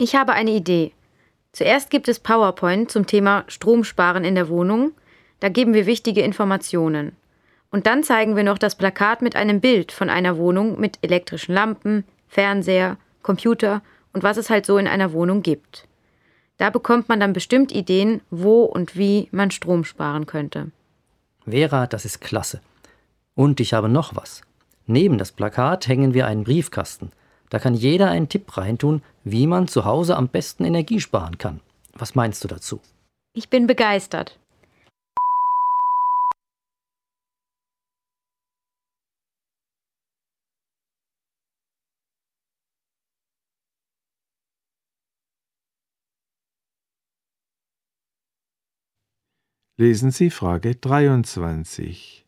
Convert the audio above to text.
Ich habe eine Idee. Zuerst gibt es PowerPoint zum Thema Stromsparen in der Wohnung. Da geben wir wichtige Informationen. Und dann zeigen wir noch das Plakat mit einem Bild von einer Wohnung mit elektrischen Lampen, Fernseher, Computer und was es halt so in einer Wohnung gibt. Da bekommt man dann bestimmt Ideen, wo und wie man Strom sparen könnte. Vera, das ist klasse. Und ich habe noch was. Neben das Plakat hängen wir einen Briefkasten. Da kann jeder einen Tipp reintun, wie man zu Hause am besten Energie sparen kann. Was meinst du dazu? Ich bin begeistert. Lesen Sie Frage 23.